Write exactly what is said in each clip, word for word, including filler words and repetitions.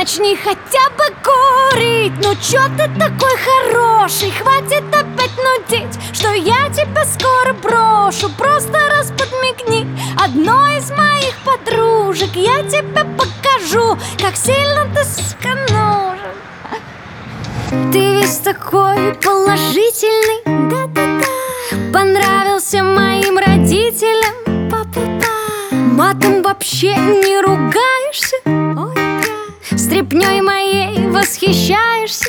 Начни хотя бы курить. Ну чё ты такой хороший? Хватит опять нудеть, что я тебя скоро брошу. Просто раз подмигни одной из моих подружек, я тебе покажу, как сильно ты, сука, нужен. Ты весь такой положительный, да-да-да. Понравился моим родителям, па-па-па. Матом вообще не ругаешься, ой, да. Стряпнёй моей восхищаешься.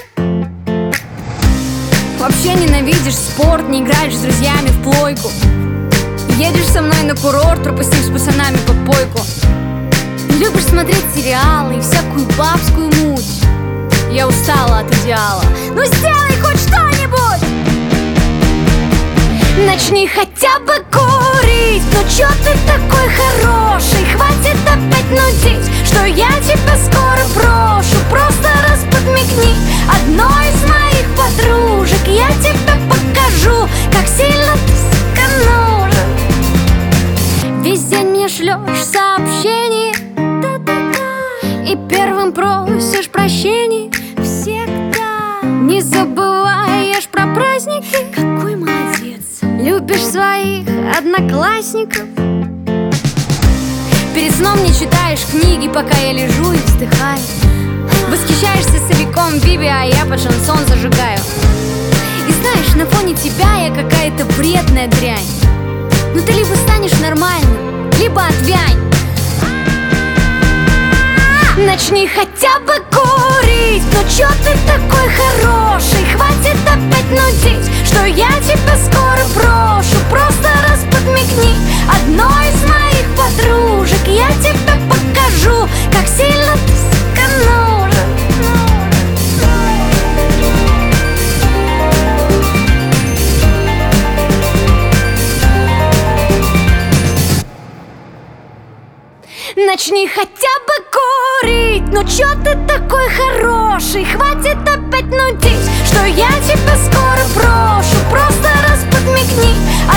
Вообще ненавидишь спорт, не играешь с друзьями в плойку. Едешь со мной на курорт, пропустив с пацанами попойку. Любишь смотреть сериалы и всякую бабскую муть. Я устала от идеала, ну сделай хоть что-нибудь. Начни хотя бы курить. Ну чё ты такой хороший? Хватит опять нудеть, что я тебя скоро брошу. Просто раз подмигни одной из моих подружек, я тебе покажу, как сильно ты, сука, нужен. Весь день мне шлёшь сообщение, да-да-да. И первым просишь прощения всегда. Не забываешь про праздники, какой молодец. Любишь своих одноклассников. Перед сном не читаешь книги, пока я лежу и вздыхаю. Восхищаешься совиком Биби, а я под шансон зажигаю. И знаешь, на фоне тебя я какая-то вредная дрянь. Ну ты либо станешь нормальным, либо отвянь. Начни хотя бы курить. Ну чё ты такой хороший? Хватит опять нудеть, что я тебя скоро брошу. Просто раз подмигни одной из моих подружек, я тебе покажу, как сильно ты, сука, нужен. Начни хотя бы курить. Ну чё ты такой хороший? Хватит опять нудеть, что я тебя скоро брошу. Просто раз подмигни